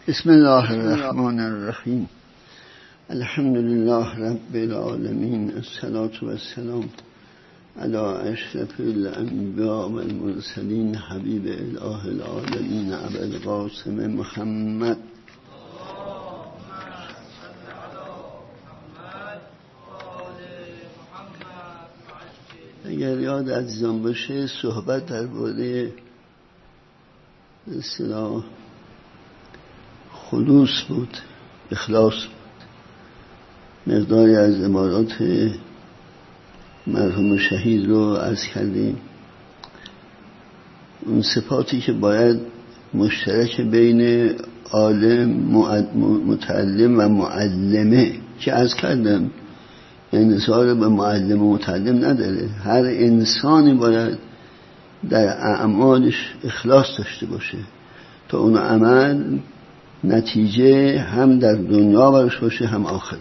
بسم الله الرحمن الرحیم. الحمد لله رب العالمین، الصلاة والسلام علی اشرف الانبیاء والمرسلین، حبیب اله العالمین ابی القاسم محمد. اگر یاد عزیزان باشه صحبت درباره اصطلاح خلوص بود، اخلاص بود. مقداری از عبارات مرحوم شهید رو عرض کردیم. اون صفاتی که باید مشترک بین عالم، متعلم و معلمه که عرض کردم انحصار به معلم و متعلم نداره. هر انسانی باید در اعمالش اخلاص داشته باشه تا اون عمل نتیجه هم در دنیا برش باشه هم آخرت.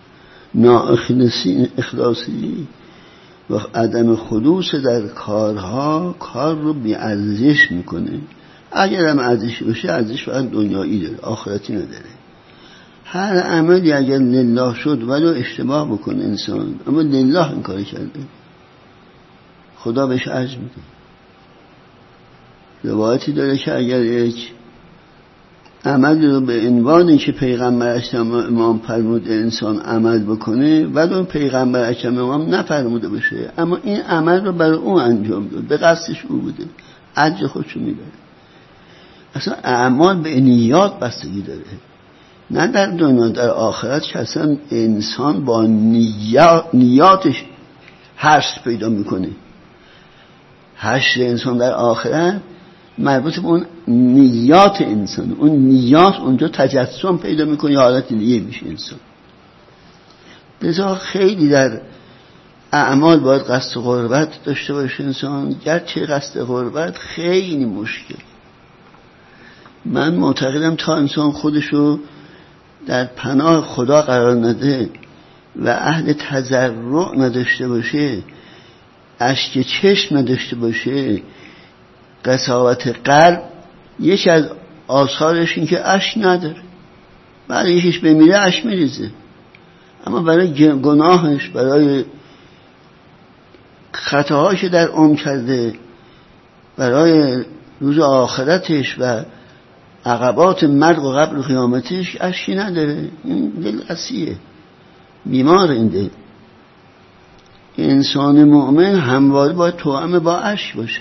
اخلاصی و عدم خلوص در کارها کار رو بی‌ارزش میکنه. اگر هم ارزشی باشه ارزش فقط دنیایی داره، آخرتی نداره. هر عملی اگر لله شد ولو اشتباه بکنه انسان، اما لله این کار کرده، خدا بهش اجر میده. روایتی داره که اگر یک عمل رو به عنوانی که پیغمبر اکرم امام فرمود انسان عمل بکنه ولو پیغمبر اکرم امام نفرموده باشه، اما این عمل رو برای اون انجام داد، به قصدش او بوده، اجر خودشو میبره. اصلا اعمال به نیات بستگی داره، نه در دنیا، در آخرت که اصلا انسان با نیاتش حشر پیدا میکنه. حشر انسان در آخرت مربوط به اون نیات انسان، اون نیات اونجا تجسم پیدا میکنه، یا حالت دیگه میشه انسان. لذا خیلی در اعمال باید قصد قربت داشته باشه انسان، گرچه قصد قربت خیلی مشکل. من معتقدم تا انسان خودشو در پناه خدا قرار نده و اهل تضرع نداشته باشه، اشک چشم نداشته باشه، قساوت قلب، یکی از آثارش این که اشک نداره. بعد یکیش بمیره اشک میریزه، اما برای گناهش، برای خطاهاش در عمر کرده، برای روز آخرتش و عقبات مرگ و قبر و قیامتش اشکی نداره. این دل قسیه، بیمار این دل. انسان مؤمن همواره باید توأم با اشک باشه،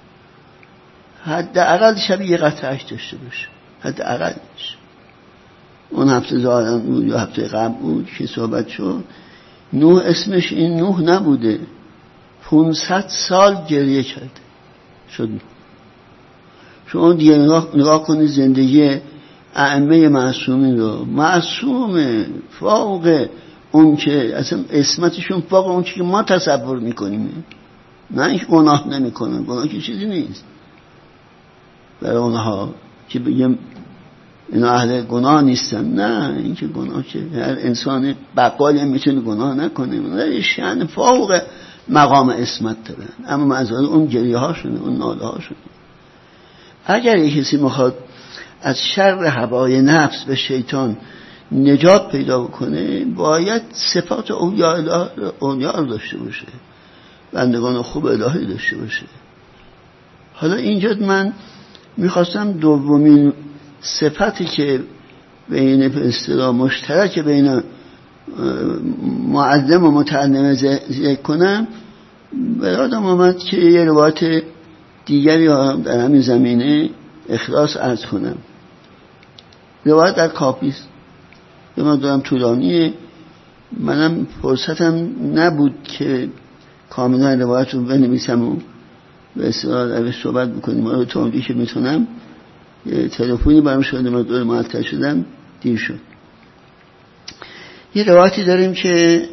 حداقل شبیه یه قطره اشک داشته باشه، حداقلش. اون هفته ظاهرا بود یا هفته قبل بود که صحبت شد، نوح اسمش این نوح نبوده، 500 سال گریه کرده شد. شما دیگه نگاه کنید زندگی ائمه معصومین رو، معصوم فوق اون که اصلا اسمتشون فوق اون که ما تصور میکنیم. نه اینکه گناه نمیکنن، گناه که چیزی نیست برای اونها که بگیم اینا اهل گناه نیستن. نه، این که گناه که هر انسان بقالی هم میتونه گناه نکنه، نه شأن فوق مقام اسمت دارن، اما معذرت اون گریه هاشونه، اون ناله هاشونه. اگر کسی میخواد از شر هوای نفس و شیطان نجات پیدا کنه باید صفات اولیاء رو داشته باشه، بندگان خوب الهی داشته باشه. حالا اینجا من میخواستم دومین صفتی که بین به اصطلاح مشترک بین معلم و متعلم ذکر کنم، برادم آمد که یه روایت دیگری در همین زمینه اخلاص عرض کنم. روایت در کافیست، به من دارم طولانیه، منم فرصتم نبود که کاملا روایت رو بنویسم و به اصطلاح درش صحبت بکنیم. من رو توضیح که میتونم، یه تلفنی برام شده، من دور معطل شدم، دیر شد. یه روایتی داریم که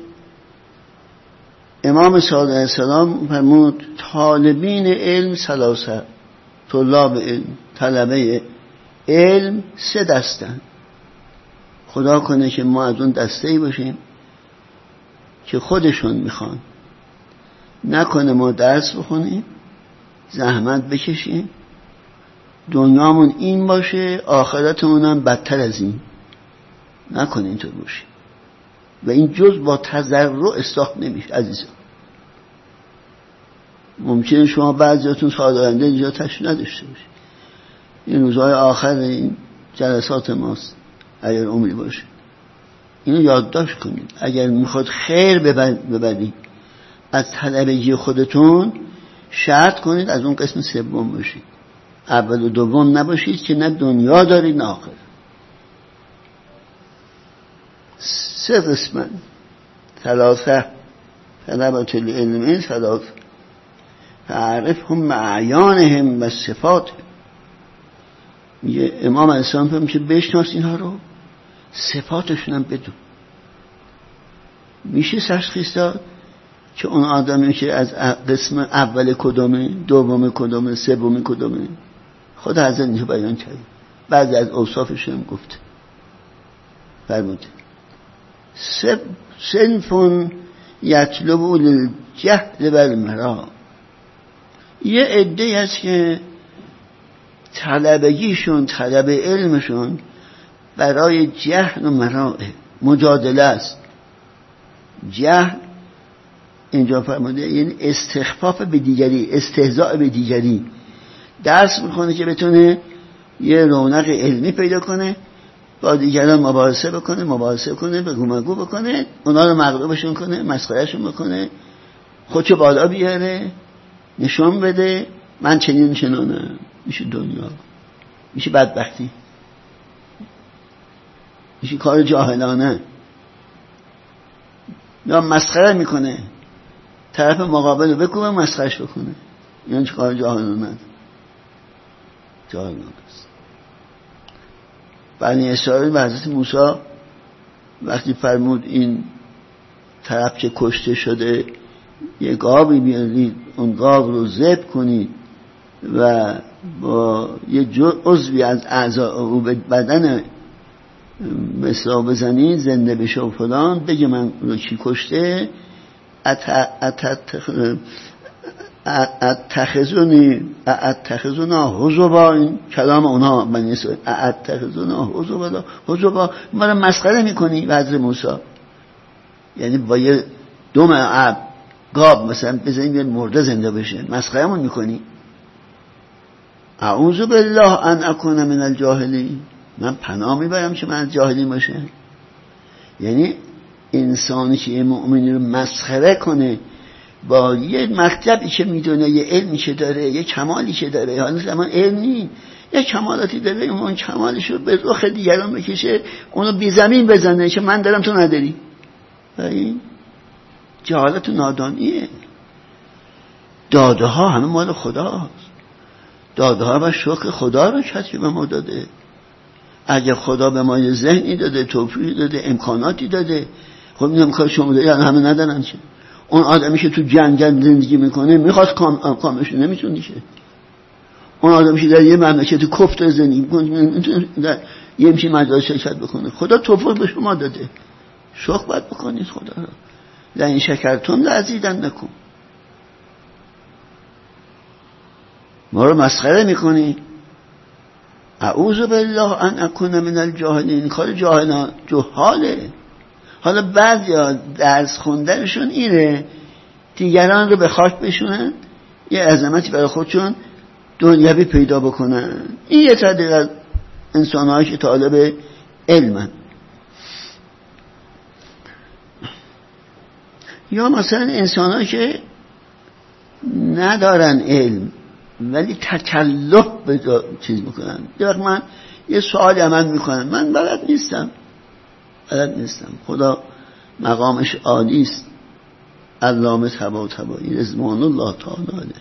امام صادق علیه السلام فرمود طالبین علم ثلاثه، طلاب علم، طلبه علم 3 دستن. خدا کنه که ما از اون دسته‌ای باشیم که خودشون میخوان، نکنه ما درس بخونیم، زحمت بکشیم، دنیامون این باشه، آخرتمون هم بدتر از این نکنه اینطور باشه. و این جز با تضرع اصلاح نمیشه عزیزان. ممکنه شما بعضیاتون سال آینده اینجا تشریف نداشته باشید، این روزهای آخر این جلسات ماست، اگر عمری باشه اینو یادداشت کنید. اگر میخواد خیر ببرید از طلبگی خودتون، شرط کنید از اون قسم سوم باشید، اول و دوم نباشید که نه دنیا دارید نه آخرت. 3 قسمن ثلاثه طلبة العلم ثلاثه فعرفهم معیانهم و صفات. میگه امام علیه السلام میشه بشناس اینها رو، صفاتشون هم بدون. میشه تشخیص داد که اون آدمی که از قسم اول کدومه، دوم کدومه، سوم کدومه. خود حضرت اینجا بیان کرد، بعضی از اوصافش هم گفت. فرمود صنف یطلبوا للجهل والمرا. یه عده‌ای هست که طلبگیشون، طلب علمشون برای جهل و مراء، مجادله است. جهل اینجا فرموده یعنی استخفاف به دیگری، استهزاء به دیگری. درس میخونه که بتونه یه رونق علمی پیدا کنه، با دیگران مباحثه کنه، بگو مگو بکنه، اونا رو مغلوبشون کنه، مسخرهشون بکنه، خودشو بالا بیاره، نشون بده من چنین چنانم. میشه دنیا، میشه بدبختی، میشه کار جاهلانه. یا مسخره میکنه، طرف مقابل رو بکوبه مسخرش بکنه، یعنی چه کار جاهلانه است. بنی اسرائیل به حضرت موسی وقتی فرمود این طرف که کشته شده یه گاوی بیارید، اون گاو رو ذبح کنید و با یه عضوی از اعضاء او به بدن مثلا بزنید زنده بشه و فلان، بگه من رو کی کشته، اتخذونا حزبا. این کلام اونا بنی اسرائیل، اتخذونا حزبا، ما رو مسخره میکنی به حضرت موسی. یعنی با یه دم گاب مثلا بزنیم یه مرده زنده بشه، مسخرهمون میکنی. اعوذ بالله ان اکون من الجاهلین، من پناه میبرم که من از جاهلین باشه. یعنی انسانی که یه مؤمنی رو مسخره کنه با یه مطلبی که میدونه، یه علمی که داره، یه کمالی که داره، حالا زمان علمی یه کمالاتی داره، اون کمالش رو به رخ دیگران بکشه، اونو بی زمین بزنه که من دارم تو نداری. این جهالت و نادانیه. داده ها همه مال خداست، داده ها و شکر خدا رو کسی به ما داده. اگه خدا به ما یه ذهنی داده، توفیقی داده، امکاناتی داده، خب این امکان شما داده، یعنی همه ندارن چه؟ اون آدمی که تو جنگل زندگی میکنه میخواست کامش نمیتونی که. اون آدمی که در یه مملکت کفر زندگی میکنه در یه همچین مجال شرکت بکنه. خدا توفیق به شما داده، شکر باید بکنید خدا رو. لئن شکرتم لأزیدنکم. ما رو مسخره میکنی. اعوذ بالله ان اکون من الجاهلین. کار جهاله. حالا بعضیا درس خوندنشون اینه دیگران رو به خاک بشونن، یه عظمتی برای خودشون دنیوی پیدا بکنن. این یه طریق از انسان‌هایی که طالب علمن. یا مثلا انسان‌هایی که ندارن علم ولی تکلف به چیز میکنن. من یه سوالی من میکنن، من بلد نیستم، خدا مقامش عالی است، علامه طباطبایی رضوان الله تعالی.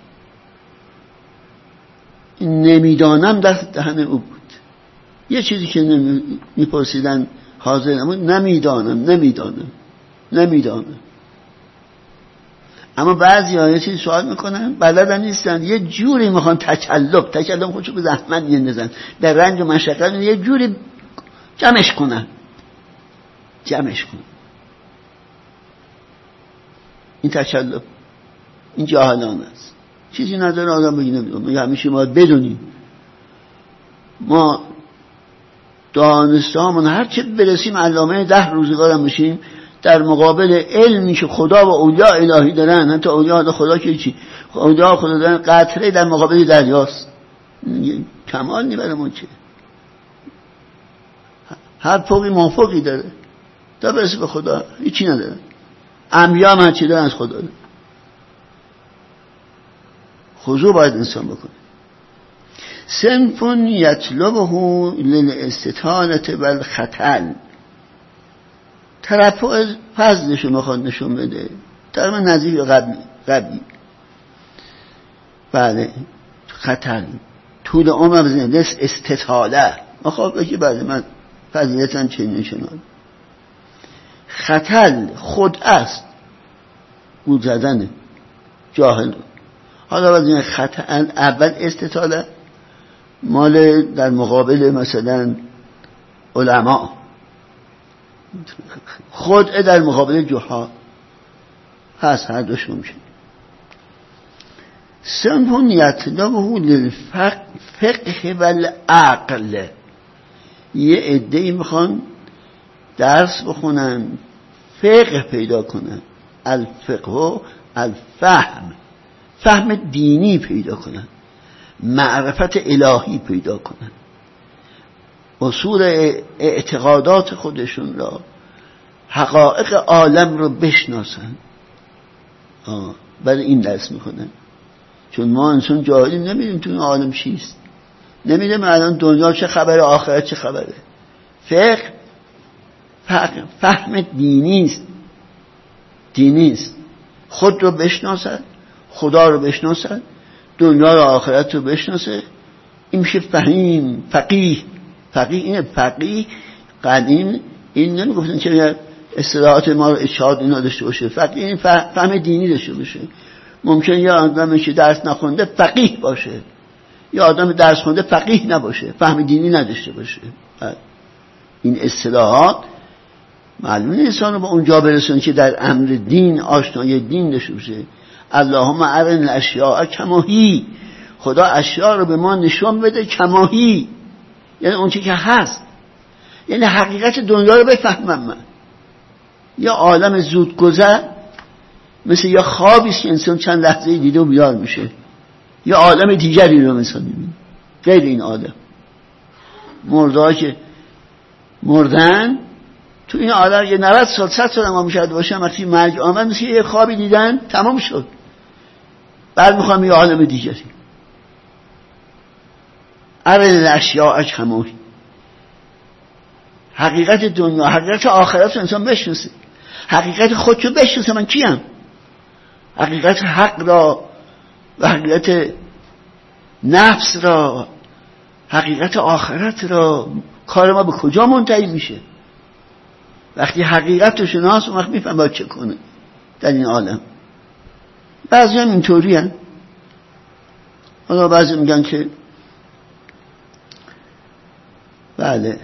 نمیدانم دهن او بود. یه چیزی که میپرسیدن حاضر نمود، نمیدانم. اما بعضی ها یه چیزی سوال میکنن بلدن نیستن، یه جوری میخوان تکلف خودشو به زحمت میندازن، در رنج و مشقت یه جوری جمعش کنن. این تکلف، این جاهلانه است. چیزی نداره آدم بگی نمیدونم. همیشه باید بدونیم ما دانسته هامون هرچه برسیم علامه 10 روزگارم بشیم در مقابل علمی که خدا و اولیاء الهی دارن. حتی اولیاء خدا که چی؟ اولیاء خدا دارن قطره در مقابل دریاست. کمال نی برای ما چه؟ هر فوقی مافوقی داره تا برسه به خدا هیچی نداره. انبیا هم هرچی دارن از خدا داره. خضوع باید انسان بکنه. صنف یطلبه للاستطالة والختل، ترفع فضلش رو میخواد نشون بده، تقریبا نزدیک قبلی. بله ختل طول عمر بزنده استطاله مخواد بگی بله من فضیلتم چنین شنان. ختل خود است بود زدنه جاهل. حالا وزن ختل اول استطاله مال در مقابل مثلا علما، خود در مقابل جهال هست، هر دوش ممکن. صنف یطلبه للفقه والعقل، یه عده‌ای میخوان درس بخونن فقه پیدا کنن، الفقه و الفهم، فهم دینی پیدا کنن، معرفت الهی پیدا کنن، اصول اعتقادات خودشون را، حقایق عالم رو بشناسن. برای این درس میکنن. چون ما انسان جاهلیم، نمیدونیم تو این عالم چیست، نمیدونیم الان دنیا چه خبره، آخرت چه خبره. فقه فهم دینیست، خود رو بشناسن، خدا رو بشناسن، دنیا رو آخرت رو بشناسه. این میشه فهیم. فقیه اینه. فقیه قدیم این نمیگفتن چه اصطلاحات ما رو اشهاد اینا داشته باشه. فقیه این فهم دینی داشته باشه. ممکن یه آدمی که درس نخونده فقیه باشه، یا آدم درس خونده فقیه نباشه، فهم دینی نداشته باشه. این اصطلاحات معلومه انسان رو به اونجا برسونه که در امر دین آشنایی دین داشته باشه. اللهم ارنا الاشیاء کما هی، خدا اشیاء رو به ما نشون بده کما هی، یعنی اون چیزی که هست، یعنی حقیقت دنیا رو بفهمم من. یا عالم زودگذر مثل یا خوابی که انسان چند لحظه دیده و بیدار میشه، یا عالم دیگری رو انسان میبینه غیر این عالم. مرده‌ها که مردن تو این عالم یه 90 سال 100 سال ما مشاهده باشن، وقتی مرگ آمد مثل یه خوابی دیدن تمام شد، بعد میخوام یه عالم دیگری. ارنا الاشیاء کما هی، حقیقت دنیا، حقیقت آخرت رو انسان بشناسه، حقیقت خودشو بشناسه من کیم، حقیقت حق را و حقیقت نفس را، حقیقت آخرت را. کار ما به کجا منتهی میشه؟ وقتی حقیقت رو شناس، اون وقت میفهم باید چه کنه در این عالم. بعضی هم اینطوری هست. حالا بعضی میگن که بله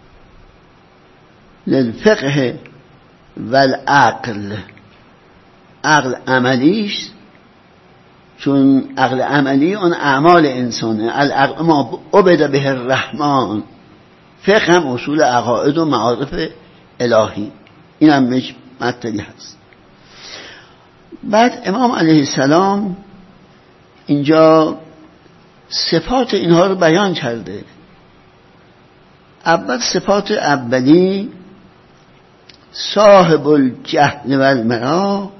للفقه والعقل، عقل عملیش، چون عقل عملی اون اعمال انسانه. العقل ما عبد به الرحمن، فقه هم اصول عقاید و معارف الهی، این هم بهش مطلبی هست. بعد امام علیه السلام اینجا صفات اینها رو بیان کرده. اول صفات اولی صاحب الجهل و المرا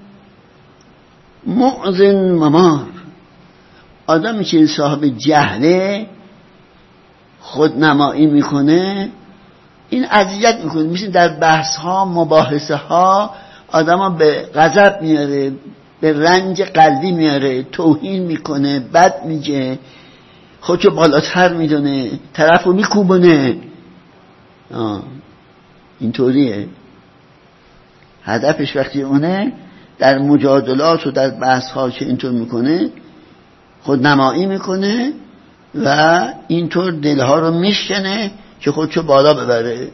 معذن ممار، آدمی که صاحب جهله، خودنمایی میکنه، این اذیت میکنه. میشه در بحث ها مباحثه ها آدم ها به غضب میاره، به رنج قلبی میاره، توهین میکنه، بد میگه، خودشو بالاتر میدونه، طرف رو میکوبونه. اینطوریه هدفش. وقتی اونه در مجادلات و در بحث ها که اینطور میکنه، خودنمایی میکنه و اینطور دلها رو میشکنه که خودشو بالا ببره.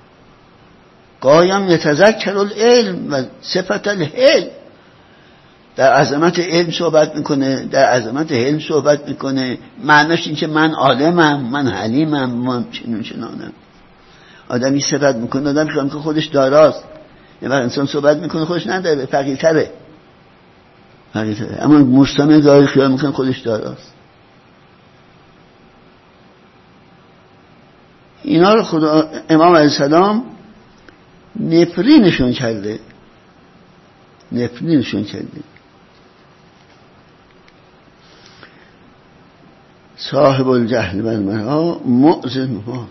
قایم یتذکر العلم و صفت الحلم، در عظمت علم صحبت میکنه، در عظمت علم صحبت میکنه. معناش این که من عالمم، من حلیمم، من چنانم. آدمی صفت میکنه، آدم خیال میکنه خودش داراست. یه وقت انسان صحبت میکنه خودش نداره، فقیرتره. اما مستمع ظاهر خیال میکنه خودش داراست. اینا رو خدا امام علیه السلام نفرینشون کرده. صاحب الجهل والمرا مؤذن مبار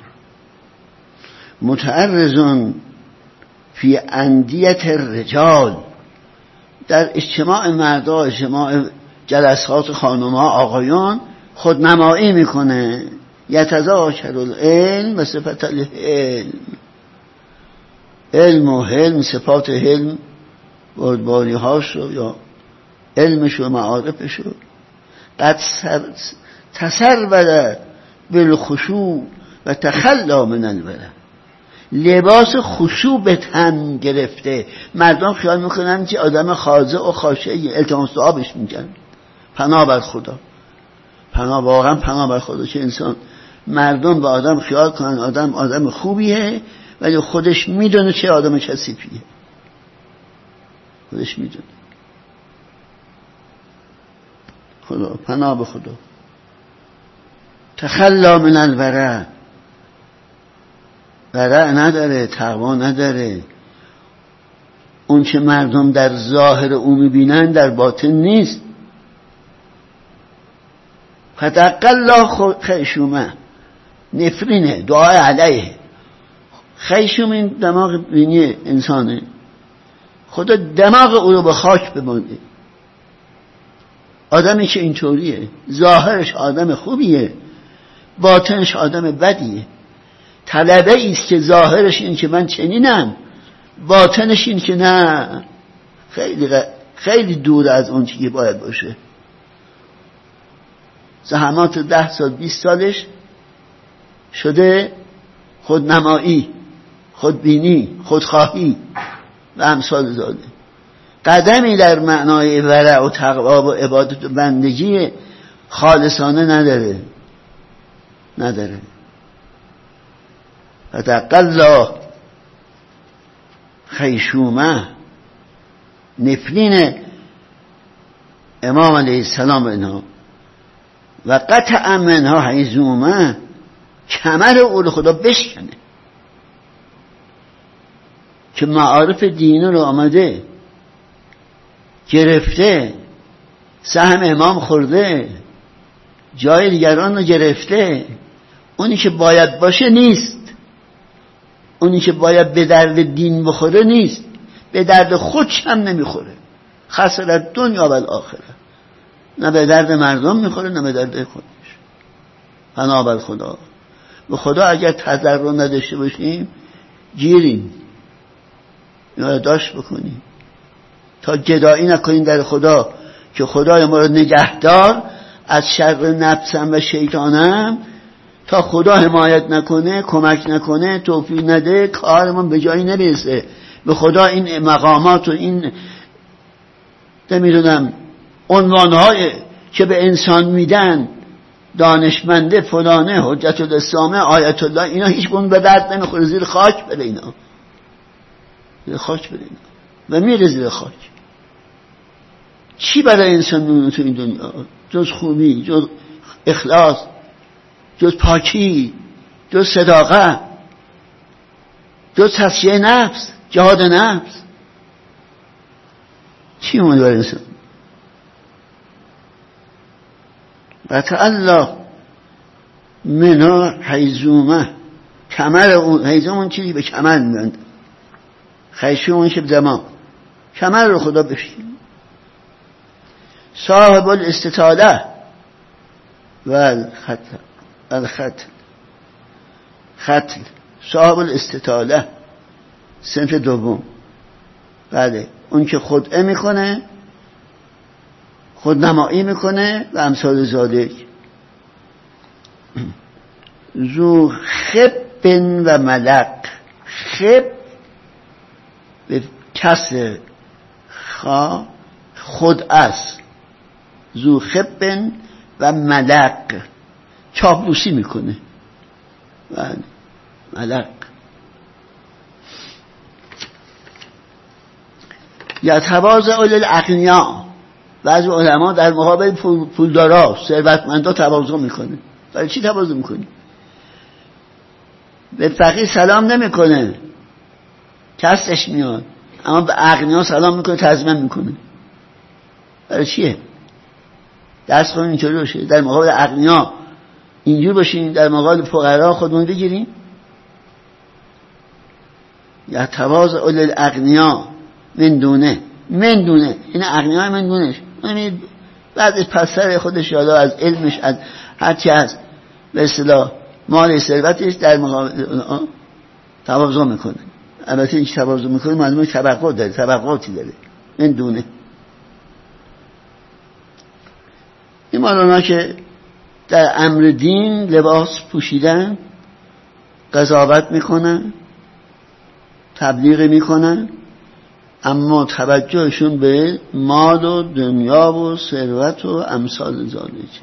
متعرض فی اندیت الرجال. در اجتماع مردا، اجتماع جلسات خانم‌ها، آقایان خودنمایی میکنه. یتذاکر العلم و صفت الحلم. علم و حلم، صفات حلم، بردباری هاشو یا علمشو و معارفشو. قد تسربل بالخشوع و تخلا من الورع. لباس خشوع به تن گرفته. مردم خیال میکنن که آدم خاضع و خاشعی، التماس دعا بهش میگن. پناه بر خدا، واقعا پناه بر خدا که انسان مردم به آدم خیال کنن آدم خوبیه، ولی خودش میدونه چه آدم کثیفیه. خودش میدونه. خدا پناه به خدا. تخلا من الورع. ورع نداره، تقوا نداره. اون چه مردم در ظاهر او میبینن در باطن نیست. فتق الله خیشومه. نفرینه، دعای علیه. خیشوم این دماغ بینی انسانه. خدا دماغ او رو به خاک بمانده. آدمی که اینطوریه، ظاهرش آدم خوبیه، باطنش آدم بدیه. طلبه ایست که ظاهرش این که من چنینم، باطنش این که نه، خیلی دور از اون چیزی باید باشه. زحمات 10 سال 20 سالش شده خودنمایی، خودبینی، خودخواهی و امثال ذالک. قدمی در معنای ورع و تقوا و عبادت و بندگی خالصانه نداره. فتق الله خیشومه. نفرین امام علیه السلام اینها و قطع منها حیزومه. کمر او رو خدا بشکنه که معارف دین رو آمده گرفته، سهم امام خورده، جای دیگران رو گرفته. اونی که باید باشه نیست، اونی که باید به درد دین بخوره نیست، به درد خودش هم نمیخوره. خسرت دنیا و الاخره. نه به درد مردم میخوره نه به درد خودش. پناه بر خدا. به خدا اگر تضرع نداشته باشیم گیریم. یادداشت بکنیم تا گدایی نکنیم در خدا که خدای ما رو نگهدار از شر نفسم و شیطانم. تا خدا حمایت نکنه، کمک نکنه، توفیق نده، کارمون به جایی نمیرسه. به خدا این مقامات و این نمیدونم عنوانهای که به انسان میدن، دانشمنده فلانه، حجت الاسلامه، آیت الله، اینا هیچ گونه به درد نمیخوره. زیر خاک بره اینا، زیر خاک بره اینا و میره زیر خاک. چی برای انسان میمونه تو این دنیا جز خوبی، جز اخلاص، جز پاکی، جز صداقت، جز تزکیه نفس، جهاد نفس؟ چی مونده برای انسان؟ و تعالی منها حیزومه. کمر اون، حیزوم اون چیزی به کمر میبنده، خیشوم اون که به دماغ. کمر رو خدا بشکن. صاحب الاستطاله و الختل. صاحب الاستطاله صنف دوم. بله، اون که خدعه میکنه، خودنمایی میکنه و امثال ذالک. ذو خب و ملق. خب به کسر خود است ذو خب و ملق، چاپلوسی میکنه. ملق یتواضع للاغنیا، بعضی علما در مقابل پولدارا ثروتمندا تواضع میکنه. برای چی تواضع میکنی؟ به فقیر سلام نمیکنه، کسش میاد، اما به اغنیا سلام میکنه، تعظیم میکنه. برای چیه؟ درس کنیم اینطوری باشه، در مقابل اغنیا اینجور باشیم، در مقابل فقرا خودمون بگیریم. یا تواضع للاغنیا من دونه این اغنیا من دونش، یعنی بعد از پسر خودش یادا از علمش، از هرچی از به اصطلاح مال ثروتش در مقابل تواضع میکنه. البته این تواضع میکنه معلومه طبقاتی داره. من دونه این مولانا که در امر دین لباس پوشیدن، قضاوت میکنن، تبلیغ میکنن، اما توجهشون به مال و دنیا و ثروت و امثال ذالک.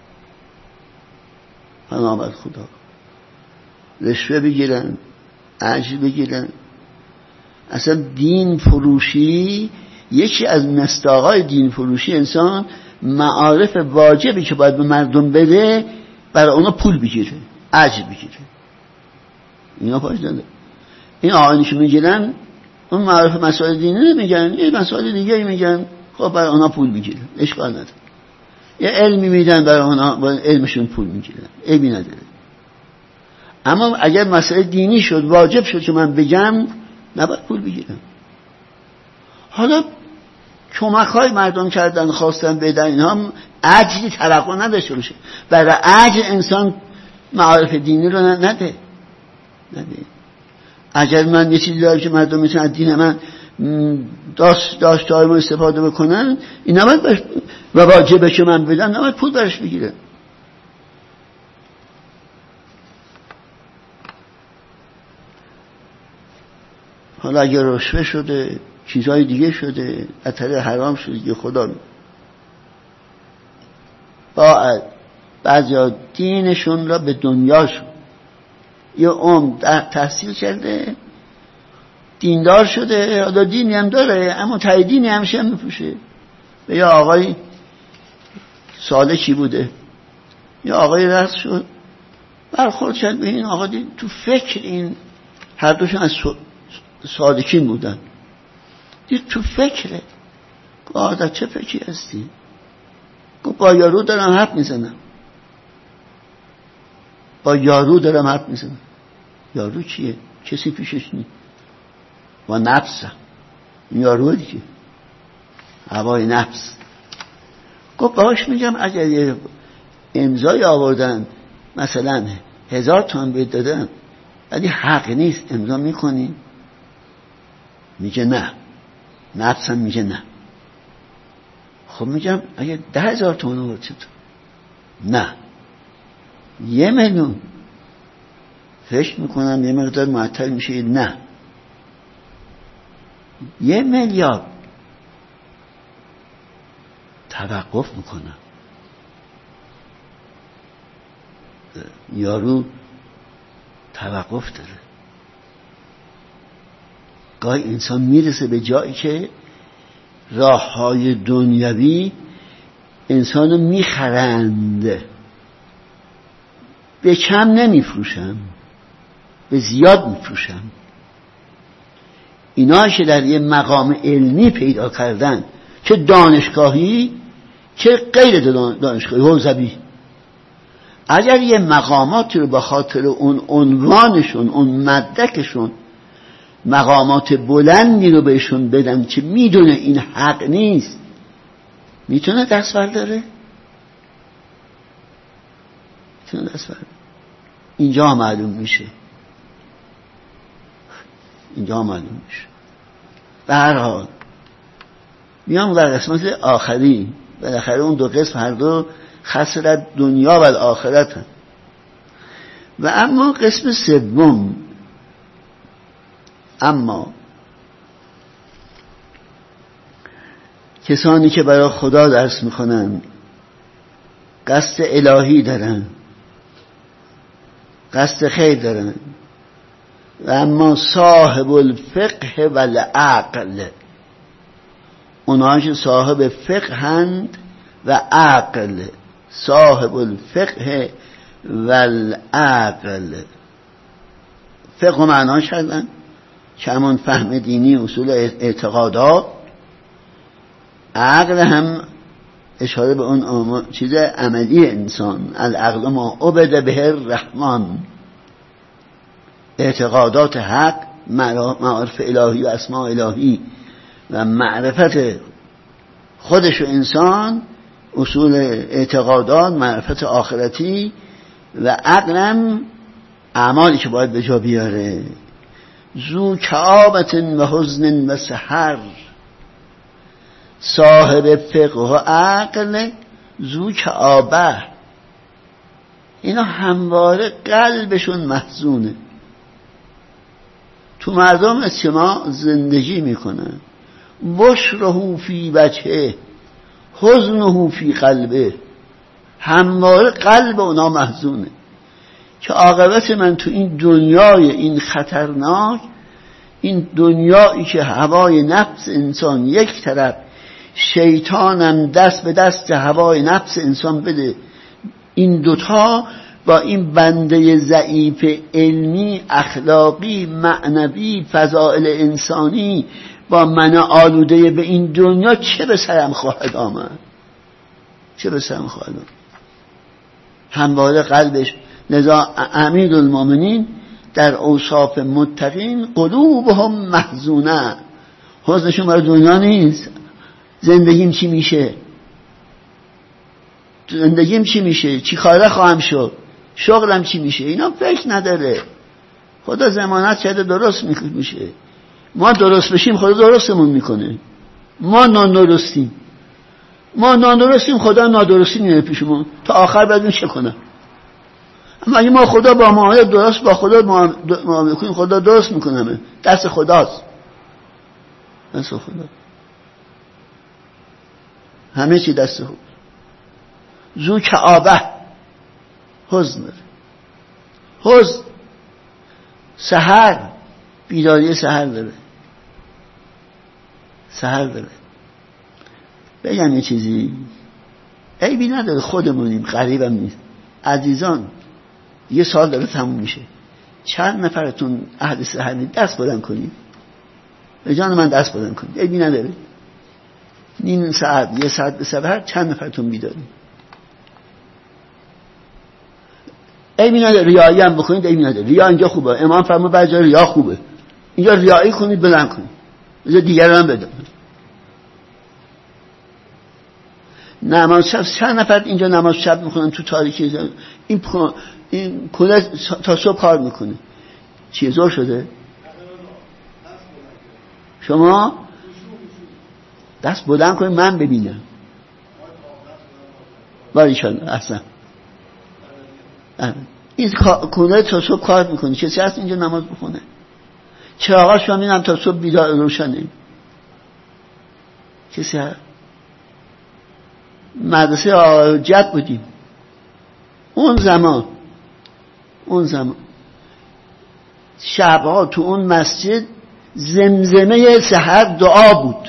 پناه خدا، رشوه بگیرن، اجر بگیرن. اصلا دین فروشی، یکی از مصداقای دین فروشی انسان معارف واجبی که باید به مردم بده برای اونا پول بگیره، اجر بگیره. اینا پاش داده. این آقایانی که میگیرن اون معارف مسائل دینی نمیگن، یه مسائل دیگه میگن، خب برای اونا پول بگیره، اشکال نداره. یه علمی میدن برای اونا، با علمشون پول میگیرن، عیبی نداره. اما اگر مسئله دینی شد، واجب شد که من بگم، نباید پول بگیرم. حالا کمک‌های مردم کردن، خواستن بدن، اینها اجری توقع نداشته باشه. برای اجر انسان معارف دینی رو نده. اگر من یه چیزی دارم که مردم میتونن از دین من داشته‌های ما استفاده بکنن، این نباید و واجبه که من بدم، نباید پول برش بگیره. حالا اگر رشوه شده، چیزهای دیگه شده، اثر حرام شده که خدا با بعضی دینشون را به دنیاشون، یه تحصیل کرده، دیندار شده، حالا دینی هم داره اما تای دینی همشه هم میپوشه. به یه آقای سالکی بوده، یه آقای رقص شد، برخورد کرد به این آقا، تو فکر این هر دوشون از صادقین بودن، دید تو فکره. گفت در چه فکری هستی؟ گفت با یارو دارم حرف میزنم. یارو چیه؟ کسی پیشش نیست. با نفسم. یارو دیگه هوای نفس. گفت باش میگم اگر یه امضای آوردن مثلا 1000 تومان بهت دادن ولی حق نیست، امضا میکنی؟ میگه نه. نفسم میگه نه. خب میگم اگه 10,000 تومان آورد چطور؟ نه. 1,000,000 فکر میکنم یه مقدار معطل میشه. نه. 1,000,000 توقف میکنم. یارو توقف داره. گاهی انسان میرسه به جایی که راههای دنیوی انسانو میخرند، به کم نمیفروشن، به زیاد میفروشن. اینا که در یه مقام علمی پیدا کردن، چه دانشگاهی چه غیر دانشگاهی، حوزوی، اگر یه مقاماتی رو به خاطر اون عنوانشون، اون مدرکشون، مقامات بلندی رو بهشون بدن که میدونه این حق نیست، میتونه دست برداره؟ میتونه دست برداره. اینجا معلوم میشه. به هر حال میام در قسمت آخری، بالاخره اون دو قسم هر دو خسرت دنیا و آخرت هم. و اما قسم سوم، اما کسانی که برای خدا درس میخونن، قصد الهی دارن، قصد خیر دارن، و اما صاحب الفقه و العقل، اونها که صاحب فقه هند و عقل، صاحب الفقه و العقل. فقه معناش کردن که همون فهم دینی، اصول اعتقادات. عقل هم اشاره به اون چیز عملی انسان، العقل ما عبد به الرحمن، اعتقادات حق، معارف الهی و اسماء الهی و معرفت خودش و انسان، اصول اعتقادات، معرفت آخرتی، و عقلم اعمالی که باید به جا بیاره. ذو کآبة و حزن و سحر، صاحب فقه و عقل ذو کآبه، اینا همواره قلبشون محزونه. تو مردم اجتماع زندگی میکنن، بشره فی وجهه حزنه فی قلبه، همواره قلب اونا محزونه که عاقبت من تو این دنیای این خطرناک، این دنیایی که هوای نفس انسان یک طرف، شیطانم دست به دست هوای نفس انسان بده، این دوتا با این بنده ضعیف علمی، اخلاقی، معنوی، فضائل انسانی، با من آلوده به این دنیا چه به سرم خواهد آمد؟ چه به سرم خواهد آمد؟ همواره قلبش. لذا امیرالمومنین در اوصاف متقین قلوبهم محزونه، حزنشون برای دنیا نیست. زندگیم چی میشه؟ زندگیم چی میشه؟ چی کاره خواهم شد؟ شغلم چی میشه؟ اینا فکر نداره. خدا ضمانت کرده درست میشه. ما درست بشیم خدا درستمون میکنه. ما نادرستیم، خدا نادرستی میاره پیشمون تا آخر بدون چه کنه. اما اگه ما خدا با معامله درست با خدا معامله کنیم، خدا درست میکنه. دست خداست، دست خدا، همه چی دست خدا. ذو کآبه، حزن، حزن، سحر، بیداری سحر داره، سحر داره. بگم یه چیزی عیبی نداره، خودمونیم، غریبم نیست. عزیزان، یه سال داره تموم میشه، چند نفرتون اهل سحر نیست؟ دست بلند کنید، به جان من دست بلند کنید. عیبی نداره. نیم ساعت، یه ساعت به سحر، چند نفرتون بیداری؟ عیبی نداره. ریایی هم بکنید، عیبی نداره. ریا اینجا خوبه، امام فرمود بعضی جا ریا خوبه. اینجا ریایی کنید، بلند کنید، اینجا دیگران بدون. نماز شب چند نفر اینجا نماز شب میخونن تو تاریکی؟ این کله تا صبح کار میکنه. چیه زور شده؟ شما دست بلند کنید من ببینم. باریکالله، احسن. این کله تا صبح کار میکنه. کسی هست اینجا نماز بخونه؟ چراغاش هم اینم تا صبح بیدار روشنه. کسی هست؟ مدرسه جد بودیم اون زمان شبها تو اون مسجد زمزمه سحر دعا بود.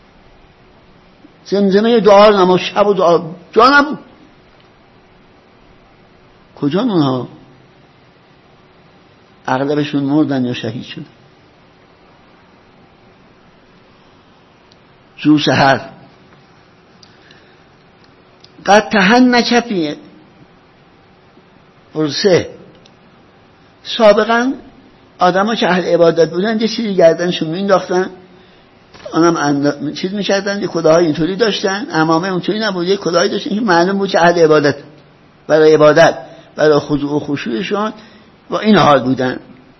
زمزمه دعا، نماز شب و دعا جا نبود. کجا اونها؟ اغلبشون مردن یا شهید شدن. ذو سحر قد تهنک فی فرسه. سابقا آدم که اهل عبادت بودن یه چیزی گردنشون مینداختن، آنم چیز میکردن، یه کلاهای اینطوری داشتن، عمامه اونطوری نبود، یه کلاهی داشتن که معلوم بود که اهل عبادت، برای عبادت، برای خضوع و خشوعشون با این حال بودن.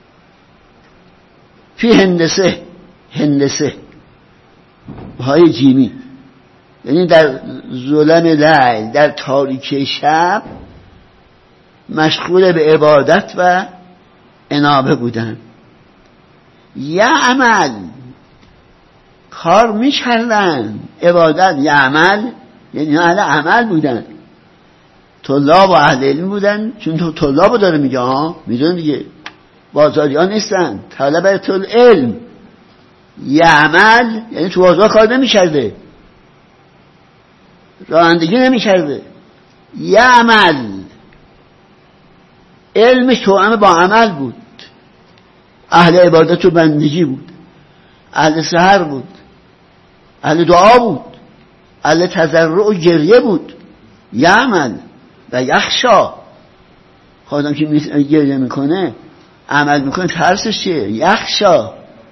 فی هندسه های جیمی، یعنی در ظلم لیل، در تاریکی شب مشغول به عبادت و انابه بودن. یعمل، کار میکردن. عبادت یعمل یعنی اهل عمل بودن، طلاب و اهل علم بودن. چون طلاب رو داره میگه ها، میدون دیگه، بازاری ها نیستن. طلبه علم یعمل یعنی تو بازار کار نمیکرده، رانندگی نمیکرده. یعمل علمش توأم با عمل بود. اهل عبادت و بندگی بود، اهل سحر بود، اهل دعا بود، اهل تضرع و گریه بود. یعمل و یخشا. خودم که گریه میکنه عمل میکنه ترسش چیه؟ یخشا،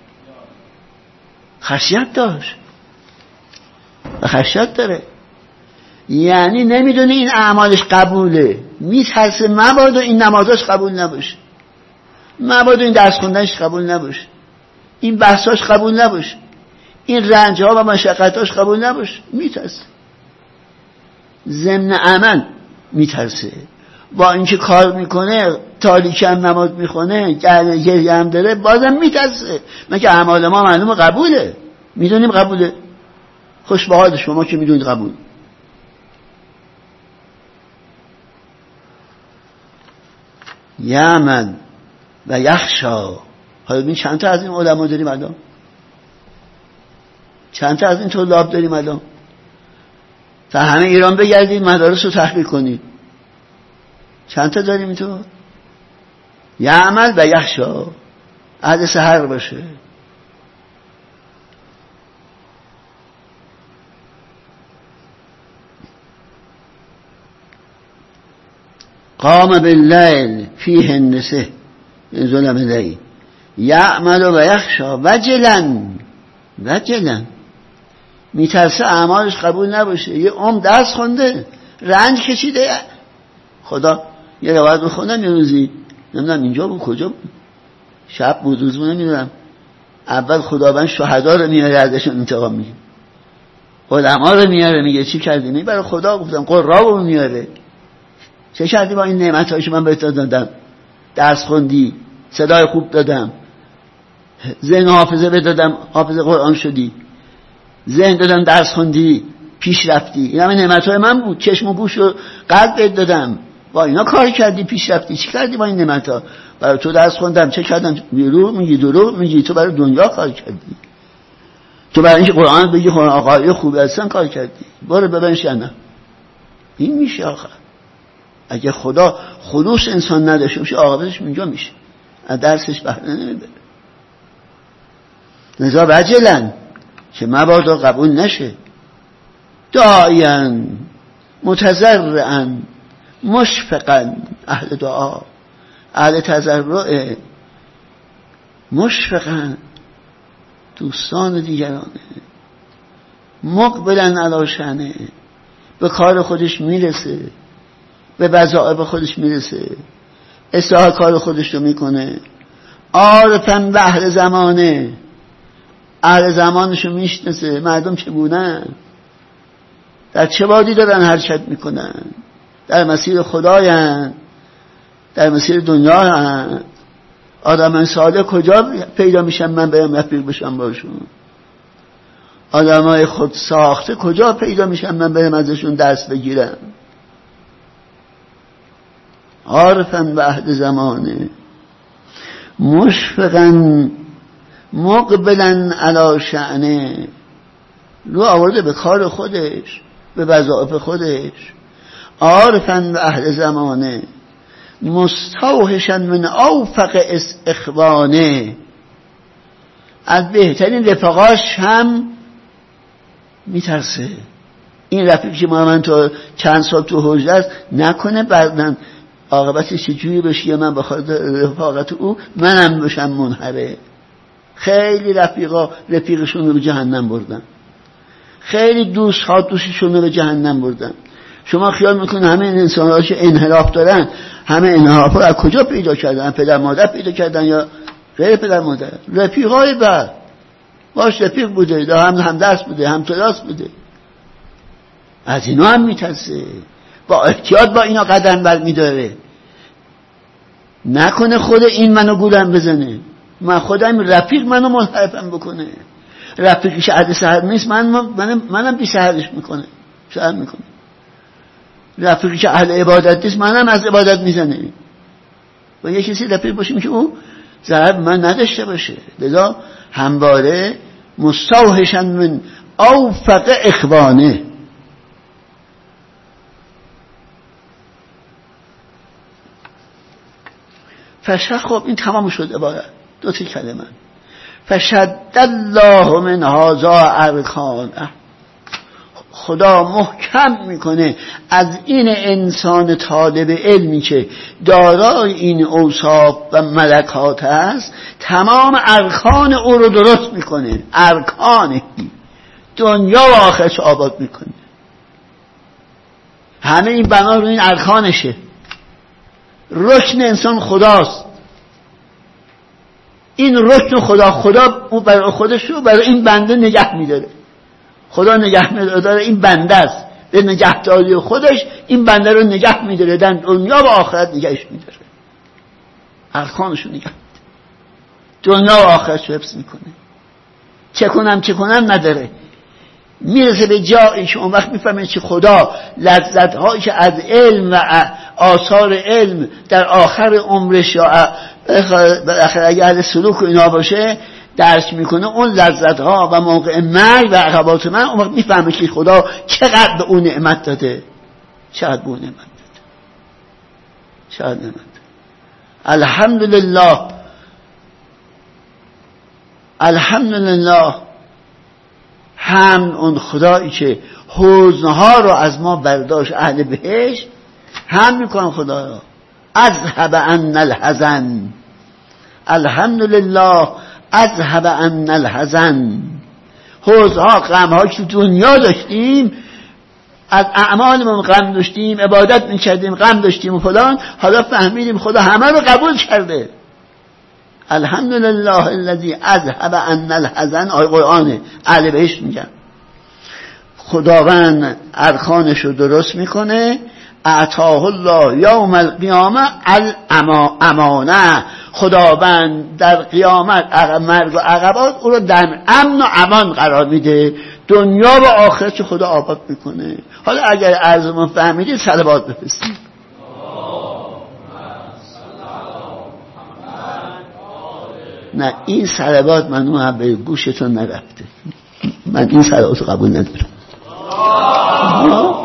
خشیت داشت و خشیت داره. یعنی نمیدونه این اعمالش قبوله، میترسه مبادا این نمازاش قبول نباشه، مبادا این درس خوندنش قبول نباشه، این بحثاش قبول نباشه، این رنجها و مشقتاش قبول نباشه. میترسه، ضمن عمل میترسه. با اینکه کار میکنه، تاریکی هم نماز میخونه، گریه هم داره، بازم میترسه. مگه اعمال ما معلومه قبوله، میدونیم قبوله. خوش به حال شما که میدونید قبول. یعمل و یخشا. حالا ببین چند تا از این علما داریم الان، چند تا از این طلاب داریم الان. تا همه ایران بگردید مدارس رو تحقیق کنید، چند تا داریم اینطور. یعمل و یخشا، اهل سحر باشه. قام باللیل فیه النسه من ظلم الليل یعمل و یخشا وجلا میترسه اعمالش قبول نباشه. یه درس خونده، رنج کشیده. خدا یه روایت بخوندم یه روزی، نمیدونم اینجا بود کجا بود، شب بود روز بود نمیدونم، اول خداوند شهدا رو میاره ازشون انتقام میگه، علما رو میاره میگه چی کردی؟ می برای خدا گفتم قرا رو میاره، چه کردی با این نعمت‌هایی که من بهت دادم؟ درس خوندی، صدای خوب دادم، ذهن حافظه بدادم، حافظ قرآن شدی، ذهن دادم، درس خوندی، پیش رفتی. این همه نعمت‌های من بود، چشم و گوش و قلب بهت دادم، با اینا کار کردی، پیش رفتی. چی کردی با این نعمت‌ها؟ برای تو درس خوندم، چه کردم؟ دروغ میگی. تو برای دنیا کار کردی، تو برای اینکه قرآن بگی قرآن آقای خوبه هستن کار کردی. برو ببینش یا نه. این میشه آخر. اگه خدا خلوص انسان نداشته باشه عاقبتش اینجا میشه، از درسش بهره نمیبره. لذا وجلن که مبادا قبول نشه. داعیاً متضرعاً مشفقاً، اهل دعا، اهل تضرع، مشفقاً دوستان دیگرانه، مقبلاً علی شأنه، به کار خودش میرسه، به وظایف خودش میرسه، اصلاح کار خودش رو میکنه. عارفاً به اهل زمانه، اهل زمانشو میشناسه، مردم چگونن، در چه بادی دارن حرکت میکنن، در مسیر خداین، در مسیر دنیا. آدم صالح کجا پیدا میشن من برم رفیق بشم باشون؟ آدمای خود ساخته کجا پیدا میشن من برم ازشون درس بگیرم؟ عارفاً به اهل زمانه، مشفقاً مقبلاً علی شأنه، رو آورده به کار خودش، به وظایف خودش. عارفاً به اهل زمانه، مستوحشاً من اوفق اخوانه، از بهترین رفقاش هم میترسه. این رفیق که من تو چند سال تو حوزه است نکنه بعداً عاقبتش چجوری بشه، یا من بخاطر رفاقت او منم بشم منحرف. خیلی رفیقشون رو به جهنم بردن، خیلی دوستشون رو به جهنم بردن. شما خیال میکنید همه این انسان‌ها که انحراف دارن، همه انحراف رو از کجا پیدا کردن؟ پدر مادر پیدا کردن یا غیر پدر مادر؟ رفیقای بعد باش رفیق بوده، هم درس بوده، هم کلاس بوده. از اینا هم میترسه، با احتیاط با اینا قدم برمیداره، نکنه خود این منو گولم بزنه، من خودم رفیق منو منحرفم بکنه. رفیقی که عهد سحر نیست منم بی سحرش میکنه، سحر میکنه. رفیقی که اهل عبادت نیست منم از عبادت میزنه. و یه کسی رفیق باشیم که او ضرر من نداشته باشه. لذا همواره مستوحشن من اوفق اخوانه. خب این تمام شد عبارت، دو تا کلمه. فشد الله من هذا ارکانه، خدا محکم میکنه از این انسان طالب علمی که دارای این اوصاف و ملکات است، تمام ارکان او رو درست میکنه. ارکان دنیا و آخرت آباد میکنه. همه این بنا رو این ارکانشه. رکن انسان خداست. این رکن خدا او برای خودش رو برای این بنده نگه میداره. خدا نگه میداره، این بنده است. به نگهداری خودش این بنده رو نگه میداره، در دنیا و آخرت نگهش میداره. ارکانش رو نگه میداره، دنیا و آخرت رو حفظ میکنه. چه کنم نداره. میرسه به جایی که اون وقت میفهمه که خدا لذت‌هایی که از علم و آثار علم در آخر عمرش یا بالاخره اگه اهل سلوک و اینا باشه درس میکنه، اون لذت‌ها و موقع مرگ و عقبات من اون وقت میفهمه که خدا چقدر به اون نعمت داده، چقدر به اون نعمت داده، چقدر نعمت داده. الحمدلله حمد اون خدایی که حزنها رو از ما برداشت. اهل بهشت حمد میکنن خدا را. اذهب عنا الحزن، الحمدلله اذهب عنا الحزن. حزنها، غمها که دنیا داشتیم، از اعمالمون غم داشتیم، عبادت میکردیم غم داشتیم و فلان، حالا فهمیدیم خدا همه رو قبول کرده. الحمدلله الذی اذهب عنا الحزن. آیه قرآنه، اهل بهشت میگن خداوند ارکانش رو درست میکنه. اعطاه الله یوم القیامه الامانه. خداوند در قیامت مرگ و عقبات او رو در امن و امان قرار میده. دنیا و آخرت خدا آباد میکنه. حالا اگر ارزمون فهمیدید صلوات بفرستید. نه این صلوات من به گوشتون نرفته. من این صلوات رو قبول ندارم.